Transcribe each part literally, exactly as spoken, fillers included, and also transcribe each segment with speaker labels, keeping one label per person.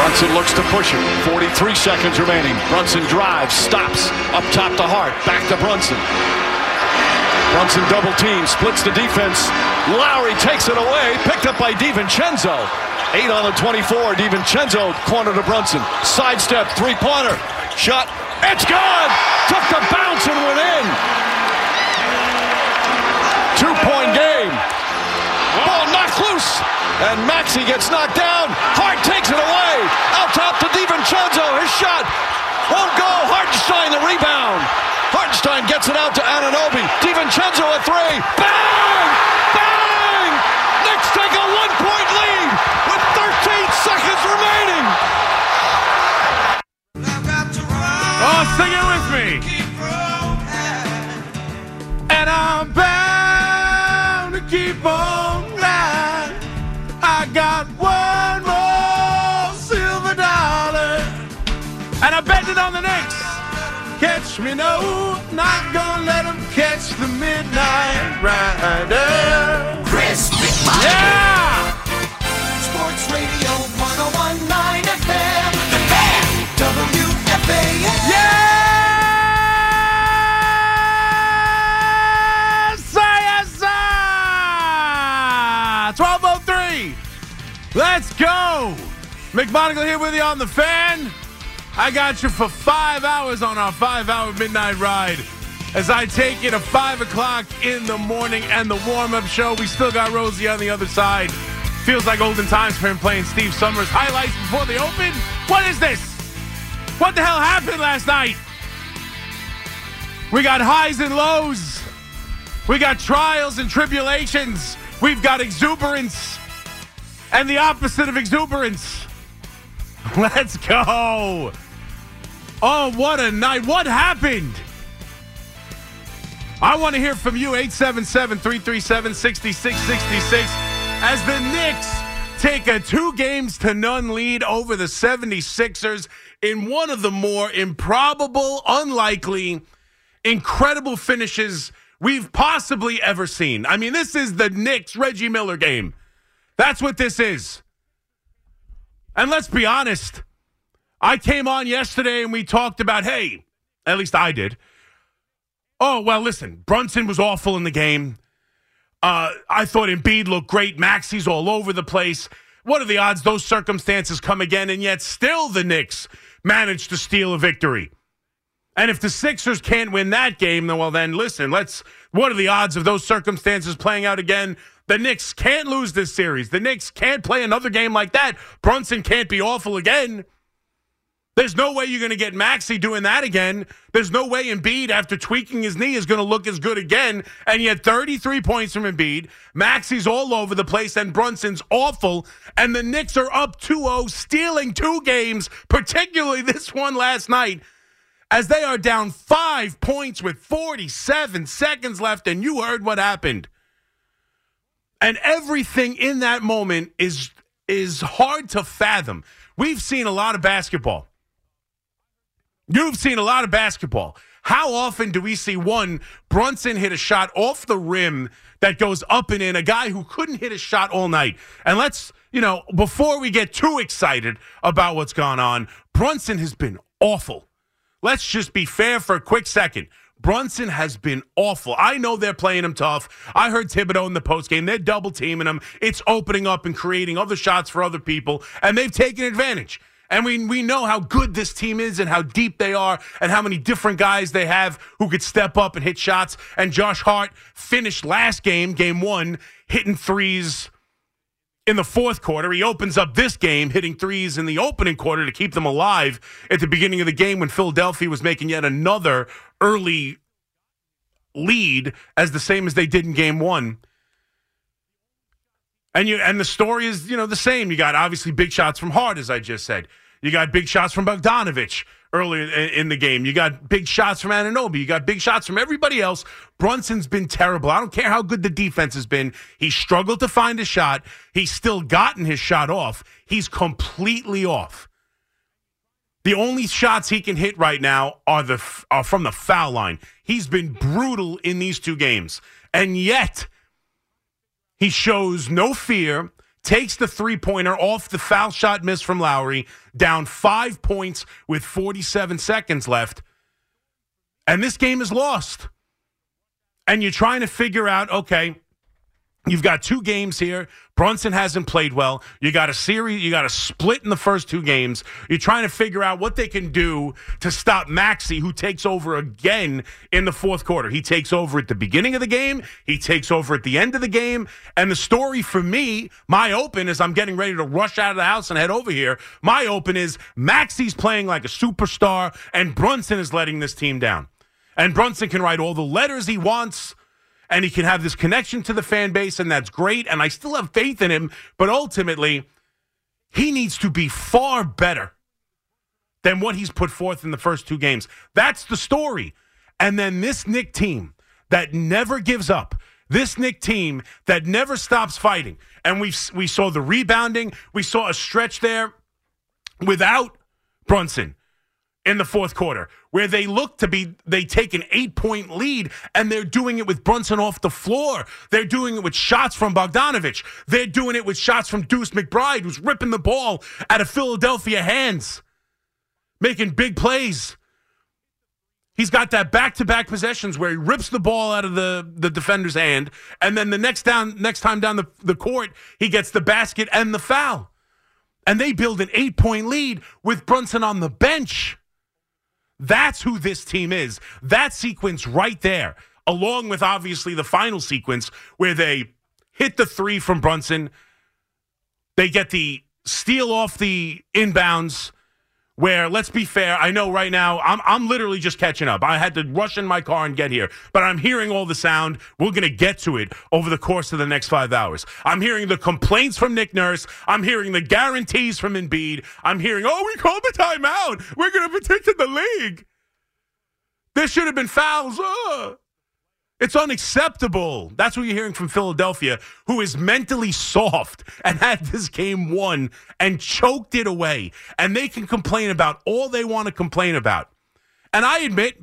Speaker 1: Brunson looks to push it. forty-three seconds remaining. Brunson drives, stops, up top to Hart, back to Brunson. Brunson double team, splits the defense. Lowry takes it away, picked up by DiVincenzo. Eight on the twenty-four. DiVincenzo corner to Brunson. Sidestep, three-pointer. Shot, it's good! Took the bounce and went in. Two-point game. Ball knocked loose. And Maxey gets knocked down. Hart takes it away. Out top to DiVincenzo. His shot won't go. Hartenstein the rebound. Hartenstein gets it out to Anunoby. DiVincenzo a three. Bang! Bang! Knicks take a one-point lead with thirteen seconds remaining.
Speaker 2: Oh, sing it with me. And I'm bound to keep on riding. I got one more silver dollar. And I bet it on the Knicks. Catch me, no, not gonna let them catch the Midnight Rider.
Speaker 3: Chris McMichael.
Speaker 2: Yeah!
Speaker 3: Sports Radio one oh one point nine F M. The Fan. W F A N.
Speaker 2: Yes! Sir, yes, sir! twelve oh three. Let's go. McMonagle here with you on The Fan. I got you for five hours on our five-hour midnight ride as I take you to five o'clock in the morning and the warm-up show. We still got Rosie on the other side. Feels like olden times for him playing Steve Summers highlights before they open. What is this? What the hell happened last night? We got highs and lows. We got trials and tribulations. We've got exuberance and the opposite of exuberance. Let's go. Oh, what a night. What happened? I want to hear from you, eight seven seven, three three seven, six six six six, as the Knicks take a two games to none lead over the seventy-sixers in one of the more improbable, unlikely, incredible finishes we've possibly ever seen. I mean, this is the Knicks Reggie Miller game. That's what this is. And let's be honest, I came on yesterday and we talked about, hey, at least I did. Oh, well, listen, Brunson was awful in the game. Uh, I thought Embiid looked great. Maxey's all over the place. What are the odds those circumstances come again, and yet still the Knicks managed to steal a victory? And if the Sixers can't win that game, then well, then listen, let's. What are the odds of those circumstances playing out again? The Knicks can't lose this series. The Knicks can't play another game like that. Brunson can't be awful again. There's no way you're going to get Maxey doing that again. There's no way Embiid, after tweaking his knee, is going to look as good again. And yet thirty-three points from Embiid. Maxey's all over the place, and Brunson's awful. And the Knicks are up two oh, stealing two games, particularly this one last night, as they are down five points with forty-seven seconds left, and you heard what happened. And everything in that moment is, is hard to fathom. We've seen a lot of basketball. You've seen a lot of basketball. How often do we see, one, Brunson hit a shot off the rim that goes up and in, a guy who couldn't hit a shot all night? And let's, you know, before we get too excited about what's gone on, Brunson has been awful. Let's just be fair for a quick second. Brunson has been awful. I know they're playing him tough. I heard Thibodeau in the postgame. They're double-teaming him. It's opening up and creating other shots for other people, and they've taken advantage. And we we know how good this team is and how deep they are and how many different guys they have who could step up and hit shots. And Josh Hart finished last game, game one, hitting threes in the fourth quarter. He opens up this game hitting threes in the opening quarter to keep them alive at the beginning of the game when Philadelphia was making yet another early lead as the same as they did in game one. And you and the story is, you know, the same. You got obviously big shots from Hart, as I just said. You got big shots from Bogdanovich earlier in the game. You got big shots from Anunoby. You got big shots from everybody else. Brunson's been terrible. I don't care how good the defense has been. He struggled to find a shot. He's still gotten his shot off. He's completely off. The only shots he can hit right now are the are from the foul line. He's been brutal in these two games. And yet, he shows no fear, takes the three-pointer off the foul shot miss from Lowry, down five points with forty-seven seconds left, and this game is lost. And you're trying to figure out, okay, you've got two games here. Brunson hasn't played well. You got a series, you got a split in the first two games. You're trying to figure out what they can do to stop Maxey, who takes over again in the fourth quarter. He takes over at the beginning of the game. He takes over at the end of the game. And the story for me, my open, is I'm getting ready to rush out of the house and head over here. My open is Maxey's playing like a superstar, and Brunson is letting this team down. And Brunson can write all the letters he wants, and he can have this connection to the fan base, and that's great, and I still have faith in him, but ultimately, he needs to be far better than what he's put forth in the first two games. That's the story. And then this Knick team that never gives up, this Knick team that never stops fighting, and we we saw the rebounding, we saw a stretch there without Brunson in the fourth quarter, where they look to be, they take an eight-point lead, and they're doing it with Brunson off the floor. They're doing it with shots from Bogdanovich. They're doing it with shots from Deuce McBride, who's ripping the ball out of Philadelphia hands, making big plays. He's got that back-to-back possessions where he rips the ball out of the, the defender's hand, and then the next down, next time down the, the court, he gets the basket and the foul. And they build an eight-point lead with Brunson on the bench. That's who this team is. That sequence right there, along with obviously the final sequence where they hit the three from Brunson. They get the steal off the inbounds where, let's be fair, I know right now I'm I'm literally just catching up. I had to rush in my car and get here, but I'm hearing all the sound. We're going to get to it over the course of the next five hours. I'm hearing the complaints from Nick Nurse. I'm hearing the guarantees from Embiid. I'm hearing, oh, we called the timeout. We're going to protect the league. There should have been fouls. Ugh. It's unacceptable. That's what you're hearing from Philadelphia, who is mentally soft and had this game won and choked it away. And they can complain about all they want to complain about. And I admit,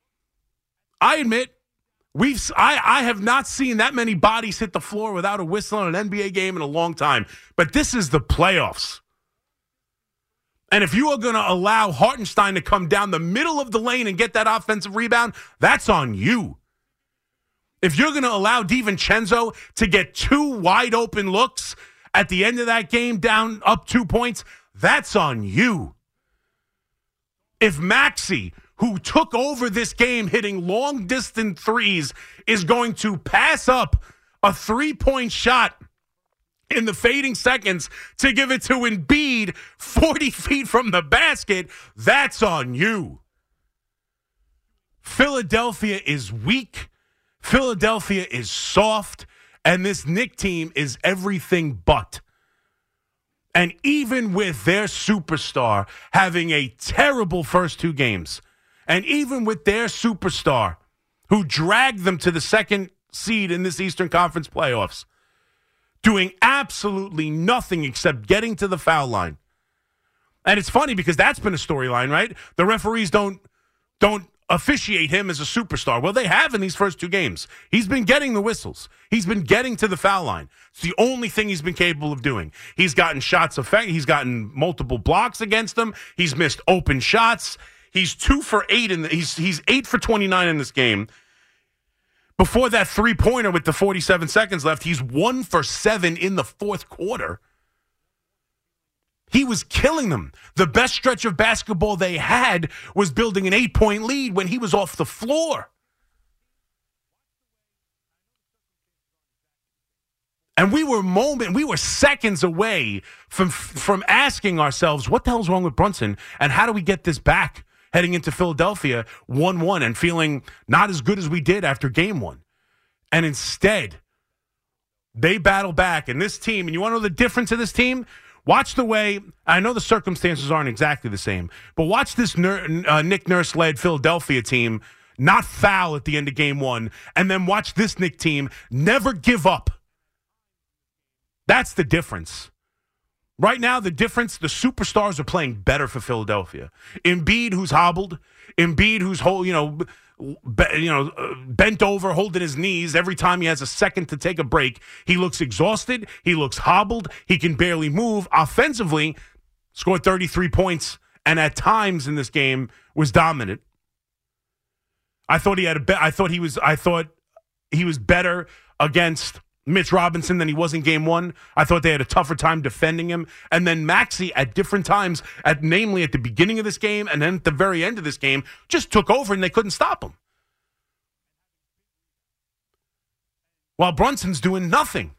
Speaker 2: I admit, we've I, I have not seen that many bodies hit the floor without a whistle on an N B A game in a long time. But this is the playoffs. And if you are going to allow Hartenstein to come down the middle of the lane and get that offensive rebound, that's on you. If you're going to allow DiVincenzo to get two wide open looks at the end of that game down up two points, that's on you. If Maxey, who took over this game hitting long distance threes, is going to pass up a three-point shot in the fading seconds to give it to Embiid forty feet from the basket, that's on you. Philadelphia is weak. Philadelphia is soft, and this Knick team is everything but. And even with their superstar having a terrible first two games, and even with their superstar who dragged them to the second seed in this Eastern Conference playoffs, doing absolutely nothing except getting to the foul line. And it's funny because that's been a storyline, right? The referees don't don't officiate him as a superstar. Well, they have in these first two games. He's been getting the whistles. He's been getting to the foul line. It's the only thing he's been capable of doing. He's gotten shots effect. He's gotten multiple blocks against them. He's missed open shots. He's two for eight in the, he's he's eight for twenty-nine in this game. Before that three-pointer with the forty-seven seconds left, he's one for seven in the fourth quarter. He was killing them. The best stretch of basketball they had was building an eight-point lead when he was off the floor. And we were moment, we were seconds away from from asking ourselves, what the hell's wrong with Brunson, and how do we get this back heading into Philadelphia one one and feeling not as good as we did after game one. And instead, they battle back. And this team, and you want to know the difference of this team? Watch the way, I know the circumstances aren't exactly the same, but watch this Ner, uh, Nick Nurse-led Philadelphia team not foul at the end of game one, and then watch this Knick team never give up. That's the difference. Right now, the difference, the superstars are playing better for Philadelphia. Embiid, who's hobbled. Embiid, who's whole, you know, be, you know, uh, bent over, holding his knees every time he has a second to take a break. He looks exhausted. He looks hobbled. He can barely move. Offensively, scored thirty-three points, and at times in this game was dominant. I thought he had a be- I thought he was. I thought he was better against Mitch Robinson than he was in game one. I thought they had a tougher time defending him. And then Maxey at different times, at namely at the beginning of this game and then at the very end of this game, just took over and they couldn't stop him. While Brunson's doing nothing.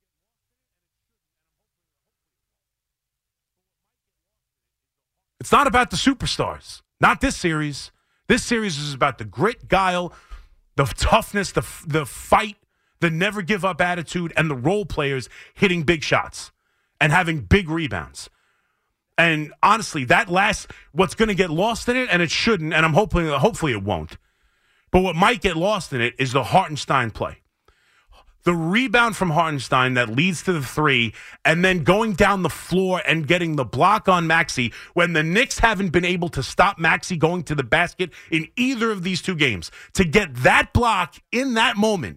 Speaker 2: It's not about the superstars. Not this series. This series is about the grit, guile, the toughness, the the fight, the never give up attitude, and the role players hitting big shots and having big rebounds. And honestly, that last, what's going to get lost in it, and it shouldn't, and I'm hoping, hopefully it won't, but what might get lost in it is the Hartenstein play. The rebound from Hartenstein that leads to the three, and then going down the floor and getting the block on Maxey when the Knicks haven't been able to stop Maxey going to the basket in either of these two games. To get that block in that moment,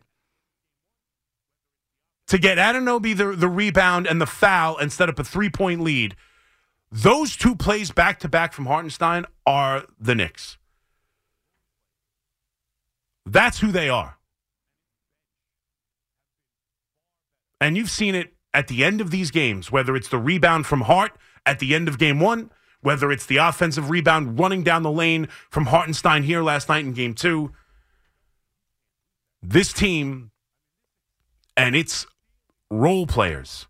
Speaker 2: to get Anunoby the, the rebound and the foul and set up a three-point lead, those two plays back-to-back from Hartenstein are the Knicks. That's who they are. And you've seen it at the end of these games, whether it's the rebound from Hart at the end of game one, whether it's the offensive rebound running down the lane from Hartenstein here last night in game two. This team and its role players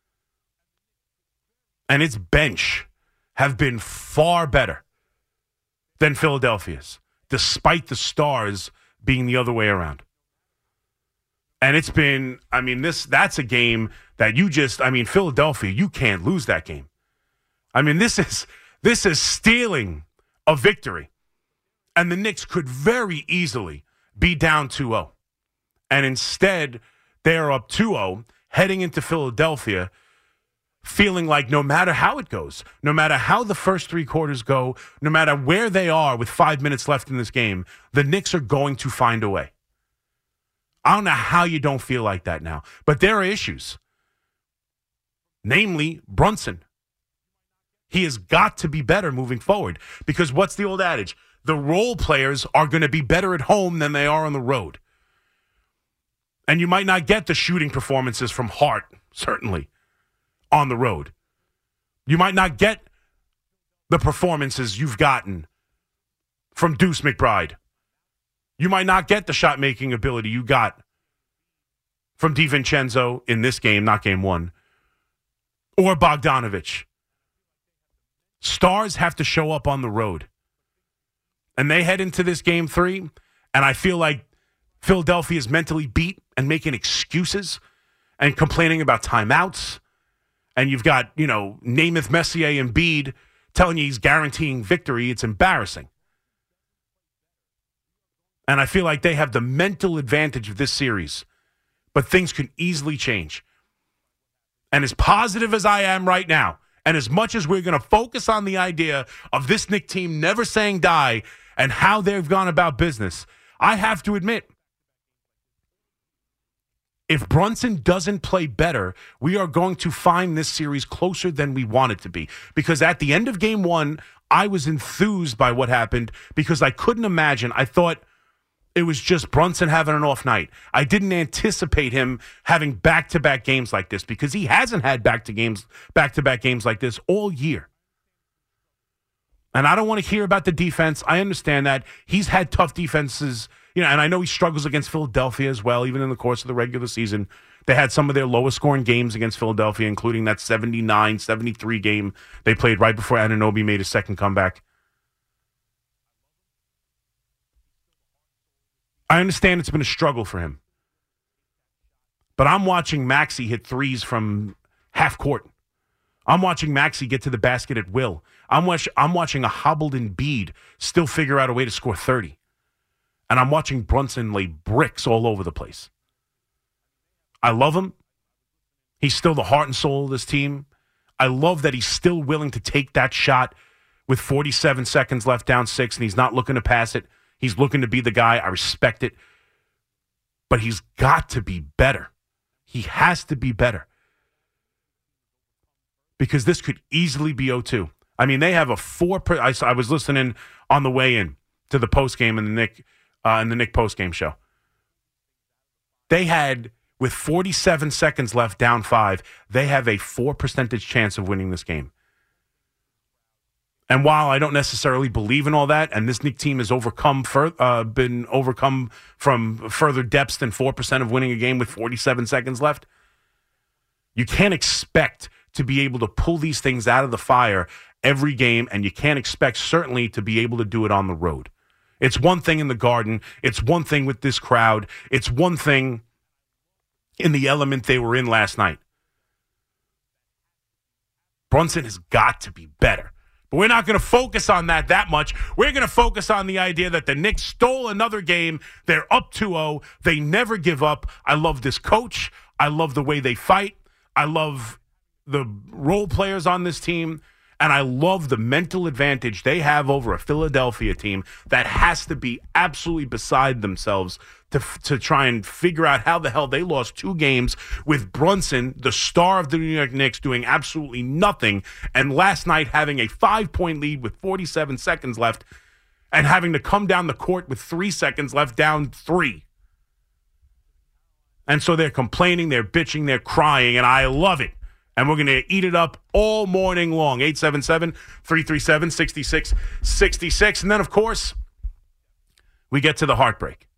Speaker 2: and its bench have been far better than Philadelphia's, despite the stars being the other way around. And it's been, I mean, this that's a game that you just, I mean, Philadelphia, you can't lose that game. I mean, this is this is stealing a victory. And the Knicks could very easily be down two oh. And instead, they're up two oh, heading into Philadelphia, feeling like no matter how it goes, no matter how the first three quarters go, no matter where they are with five minutes left in this game, the Knicks are going to find a way. I don't know how you don't feel like that now, but there are issues. Namely, Brunson. He has got to be better moving forward because what's the old adage? The role players are going to be better at home than they are on the road. And you might not get the shooting performances from Hart, certainly, on the road. You might not get the performances you've gotten from Deuce McBride. You might not get the shot-making ability you got from DiVincenzo in this game, not game one, or Bogdanovich. Stars have to show up on the road. And they head into this game three, and I feel like Philadelphia is mentally beat and making excuses and complaining about timeouts. And you've got, you know, Namath, Messier, and Embiid telling you he's guaranteeing victory. It's embarrassing. And I feel like they have the mental advantage of this series. But things can easily change. And as positive as I am right now, and as much as we're going to focus on the idea of this Knicks team never saying die and how they've gone about business, I have to admit, if Brunson doesn't play better, we are going to find this series closer than we want it to be. Because at the end of game one, I was enthused by what happened because I couldn't imagine. I thought it was just Brunson having an off night. I didn't anticipate him having back-to-back games like this because he hasn't had back to games, back-to-back games like this all year. And I don't want to hear about the defense. I understand that. He's had tough defenses, you know, and I know he struggles against Philadelphia as well, even in the course of the regular season. They had some of their lowest scoring games against Philadelphia, including that seventy-nine seventy-three game they played right before Anunoby made his second comeback. I understand it's been a struggle for him. But I'm watching Maxey hit threes from half court. I'm watching Maxey get to the basket at will. I'm, watch, I'm watching a hobbled Embiid still figure out a way to score thirty. And I'm watching Brunson lay bricks all over the place. I love him. He's still the heart and soul of this team. I love that he's still willing to take that shot with forty-seven seconds left, down six, and he's not looking to pass it. He's looking to be the guy. I respect it. But he's got to be better. He has to be better. Because this could easily be oh two. I mean, they have a four. Per, I, I was listening on the way in to the postgame and the Nick uh, and the Nick postgame show. They had, with forty-seven seconds left, down five, they have a four percentage chance of winning this game. And while I don't necessarily believe in all that, and this Nick team has overcome fur, uh, been overcome from further depths than four percent of winning a game with forty-seven seconds left, you can't expect to be able to pull these things out of the fire every game, and you can't expect certainly to be able to do it on the road. It's one thing in the Garden. It's one thing with this crowd. It's one thing in the element they were in last night. Brunson has got to be better. But we're not going to focus on that that much. We're going to focus on the idea that the Knicks stole another game. They're up two oh. They never give up. I love this coach. I love the way they fight. I love the role players on this team. And I love the mental advantage they have over a Philadelphia team that has to be absolutely beside themselves to to try and figure out how the hell they lost two games with Brunson, the star of the New York Knicks, doing absolutely nothing, and last night having a five-point lead with forty-seven seconds left and having to come down the court with three seconds left, down three. And so they're complaining, they're bitching, they're crying, and I love it. And we're going to eat it up all morning long. eight seven seven, three three seven, six six six six. And then, of course, we get to the heartbreak.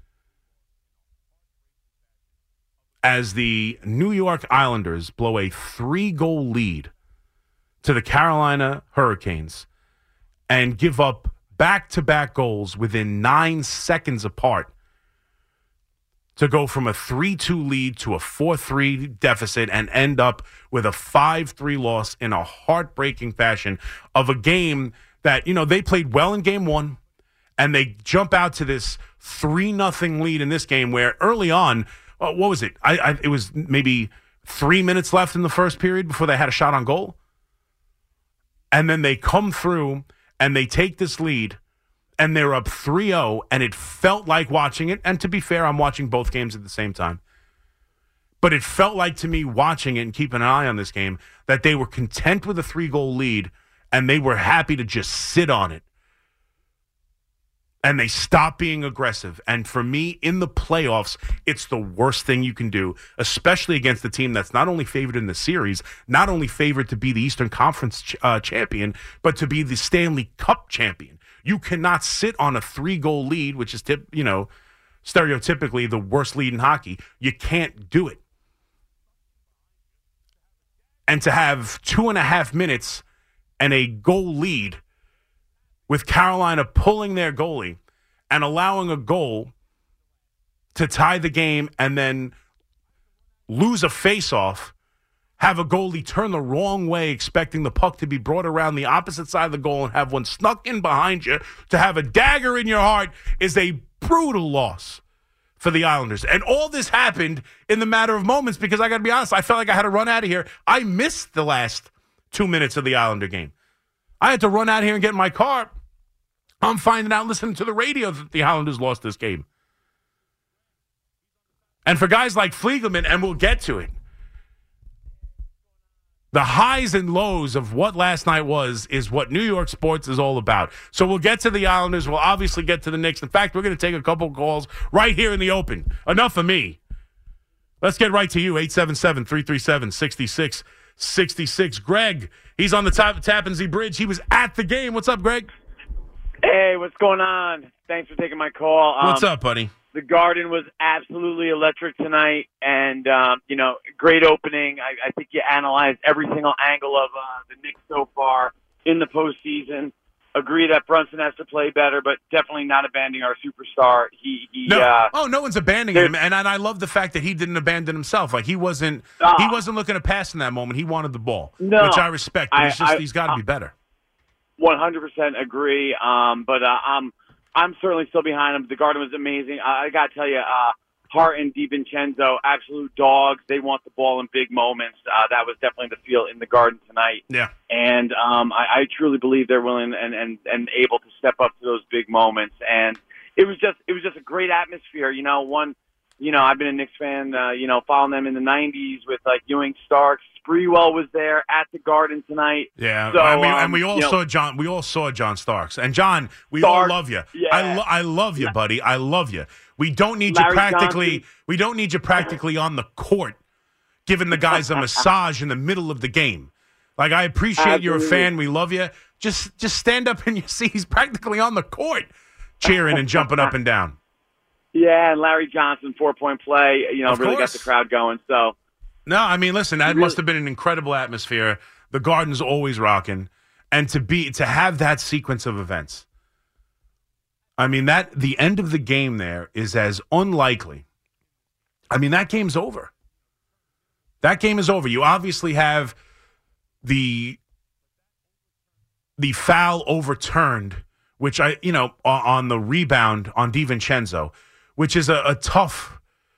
Speaker 2: As the New York Islanders blow a three-goal lead to the Carolina Hurricanes and give up back-to-back goals within nine seconds apart to go from a three two lead to a four three deficit and end up with a five three loss in a heartbreaking fashion of a game that, you know, they played well in game one, and they jump out to this three nothing lead in this game where early on, uh, what was it? I, I It was maybe three minutes left in the first period before they had a shot on goal. And then they come through and they take this lead. And they're up three oh, and it felt like watching it. And to be fair, I'm watching both games at the same time. But it felt like to me watching it and keeping an eye on this game that they were content with a three-goal lead, and they were happy to just sit on it. And they stopped being aggressive. And for me, in the playoffs, it's the worst thing you can do, especially against a team that's not only favored in the series, not only favored to be the Eastern Conference ch- uh, champion, but to be the Stanley Cup champion. You cannot sit on a three-goal lead, which is, tip, you know, stereotypically the worst lead in hockey. You can't do it. And to have two and a half minutes and a goal lead with Carolina pulling their goalie and allowing a goal to tie the game and then lose a face-off, have a goalie turn the wrong way, expecting the puck to be brought around the opposite side of the goal and have one snuck in behind you to have a dagger in your heart is a brutal loss for the Islanders. And all this happened in the matter of moments because I got to be honest, I felt like I had to run out of here. I missed the last two minutes of the Islander game. I had to run out here and get in my car. I'm finding out listening to the radio that the Islanders lost this game. And for guys like Fliegelman, and we'll get to it, the highs and lows of what last night was is what New York sports is all about. So we'll get to the Islanders. We'll obviously get to the Knicks. In fact, we're going to take a couple calls right here in the open. Enough of me. Let's get right to you, eight seven seven, three three seven, six six six six. Greg, he's on the top of Tappan Zee Bridge. He was at the game. What's up, Greg?
Speaker 4: Hey, what's going on? Thanks for taking my call. Um,
Speaker 2: What's up, buddy?
Speaker 4: The Garden was absolutely electric tonight, and, um, you know, great opening. I, I think you analyzed every single angle of uh, the Knicks so far in the postseason. Agree that Brunson has to play better, but definitely not abandoning our superstar. He, he
Speaker 2: no.
Speaker 4: uh,
Speaker 2: oh, no one's abandoning him, and, and I love the fact that he didn't abandon himself. Like he wasn't, uh, he wasn't looking to pass in that moment. He wanted the ball,
Speaker 4: no,
Speaker 2: which I respect. But
Speaker 4: I,
Speaker 2: it's just
Speaker 4: I,
Speaker 2: he's got to
Speaker 4: I,
Speaker 2: be better.
Speaker 4: one hundred percent agree. Um, but uh, I'm, I'm certainly still behind him. The Garden was amazing. I, I got to tell you, uh, Hart and DiVincenzo, absolute dogs. They want the ball in big moments. Uh, that was definitely the feel in the Garden tonight.
Speaker 2: Yeah.
Speaker 4: And um, I, I truly believe they're willing and, and, and able to step up to those big moments. And it was just it was just a great atmosphere. You know, one, you know, I've been a Knicks fan, uh, you know, following them in the nineties with like Ewing, Starks. Sprewell was there at the Garden tonight.
Speaker 2: Yeah,
Speaker 4: so,
Speaker 2: I mean,
Speaker 4: um,
Speaker 2: and we all
Speaker 4: you know,
Speaker 2: saw John. We all saw John Starks. And John, we
Speaker 4: Starks,
Speaker 2: all love you.
Speaker 4: yeah.
Speaker 2: I, lo- I love you, buddy. I love you. We don't need
Speaker 4: Larry
Speaker 2: you practically.
Speaker 4: Johnson.
Speaker 2: We don't need you practically on the court, giving the guys a massage in the middle of the game. Like, I appreciate
Speaker 4: Absolutely.
Speaker 2: you're a fan. We love you. Just, just stand up and you see he's practically on the court, cheering and jumping up and down.
Speaker 4: Yeah, and Larry Johnson, four-point play, you know,
Speaker 2: Of
Speaker 4: really
Speaker 2: course.
Speaker 4: got the crowd going. So,
Speaker 2: No, I mean, listen, that
Speaker 4: really-
Speaker 2: must have been an incredible atmosphere. The Garden's always rocking, and to be to have that sequence of events. I mean, that the end of the game there is as unlikely. I mean, that game's over. That game is over. You obviously have the the foul overturned, which I, you know, on, on the rebound on DiVincenzo, which is a, a tough.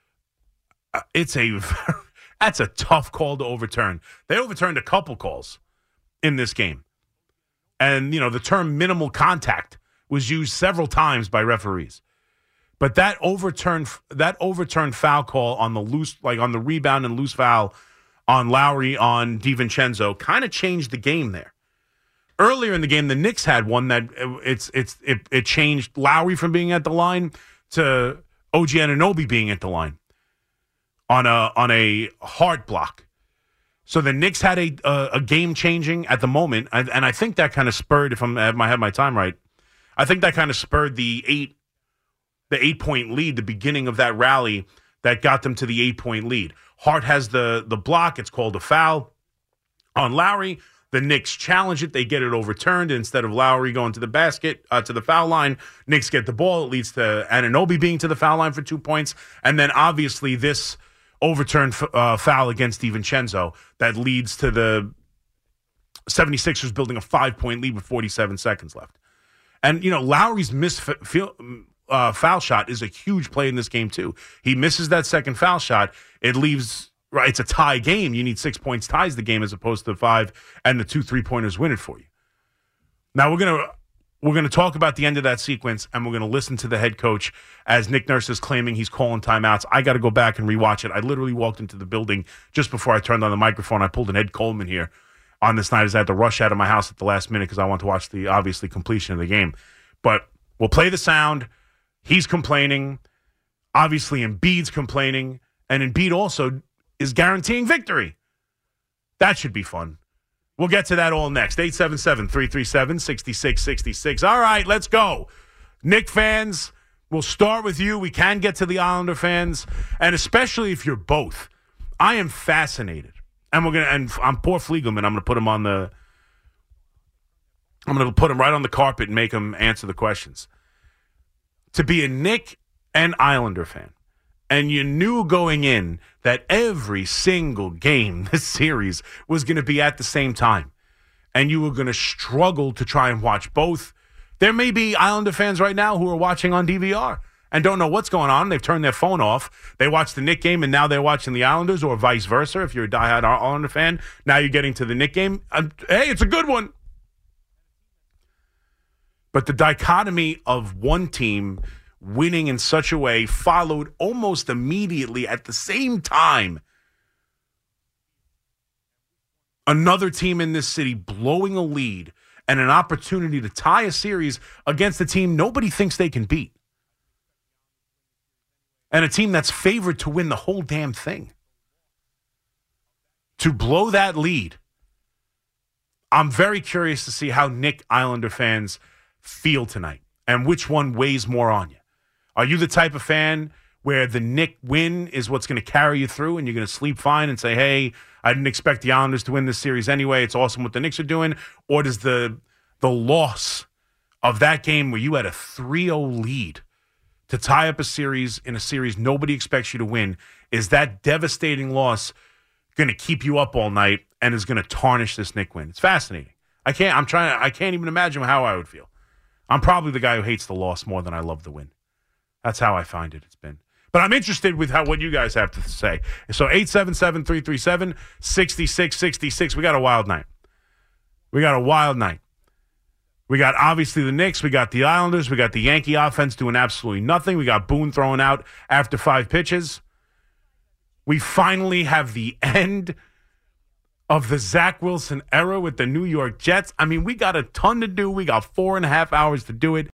Speaker 2: Uh, it's a that's a tough call to overturn. They overturned a couple calls in this game, and you know the term minimal contact was used several times by referees. But that overturned that overturned foul call on the loose, like on the rebound and loose foul on Lowry on DiVincenzo, kind of changed the game there. Earlier in the game, the Knicks had one that it's it's it, it changed Lowry from being at the line to O G Anunoby being at the line on a on a Hart block. So the Knicks had a a, a game changing at the moment, and, and I think that kind of spurred, if I'm I have my time right, I think that kind of spurred the eight the eight point lead, the beginning of that rally that got them to the eight point lead. Hart has the the block. It's called a foul on Lowry. The Knicks challenge it. They get it overturned. Instead of Lowry going to the basket, uh, to the foul line, Knicks get the ball. It leads to Anunoby being to the foul line for two points. And then obviously this overturned uh, foul against DiVincenzo that leads to the seventy-sixers building a five-point lead with forty-seven seconds left. And, you know, Lowry's missed f- feel, uh, foul shot is a huge play in this game, too. He misses that second foul shot. It leaves... Right, it's a tie game. You need six points ties the game as opposed to five, and the two three-pointers win it for you. Now we're gonna we're gonna talk about the end of that sequence, and we're gonna listen to the head coach as Nick Nurse is claiming he's calling timeouts. I got to go back and rewatch it. I literally walked into the building just before I turned on the microphone. I pulled an Ed Coleman here on this night as I had to rush out of my house at the last minute because I want to watch the obviously completion of the game. But we'll play the sound. He's complaining. Obviously, Embiid's complaining, and Embiid also is guaranteeing victory. That should be fun. We'll get to that all next. eight seven seven, three three seven, six six six six. All right, let's go. Knick fans, we'll start with you. We can get to the Islander fans, and especially if you're both. I am fascinated. And we're gonna and I'm poor Fliegelman. I'm gonna put him on the I'm gonna put him right on the carpet and make him answer the questions. To be a Knick and Islander fan, and you knew going in that every single game this series was going to be at the same time, and you were going to struggle to try and watch both. There may be Islander fans right now who are watching on D V R and don't know what's going on. They've turned their phone off. They watched the Knick game, and now they're watching the Islanders, or vice versa. If you're a diehard Islander fan, now you're getting to the Knick game. Uh, hey, it's a good one. But the dichotomy of one team winning in such a way, followed almost immediately at the same time, another team in this city blowing a lead and an opportunity to tie a series against a team nobody thinks they can beat. And a team that's favored to win the whole damn thing. To blow that lead, I'm very curious to see how Knick Islander fans feel tonight and which one weighs more on you. Are you the type of fan where the Knick win is what's going to carry you through and you're going to sleep fine and say, hey, I didn't expect the Islanders to win this series anyway. It's awesome what the Knicks are doing. Or does the the loss of that game where you had a three oh lead to tie up a series in a series nobody expects you to win, is that devastating loss going to keep you up all night and is going to tarnish this Knick win? It's fascinating. I can't, I'm trying to, I can't even imagine how I would feel. I'm probably the guy who hates the loss more than I love the win. That's how I find it. It's been. But I'm interested with how what you guys have to say. So eight seven seven, three three seven, six six six six. We got a wild night. We got a wild night. We got, obviously, the Knicks. We got the Islanders. We got the Yankee offense doing absolutely nothing. We got Boone throwing out after five pitches. We finally have the end of the Zach Wilson era with the New York Jets. I mean, we got a ton to do. We got four and a half hours to do it.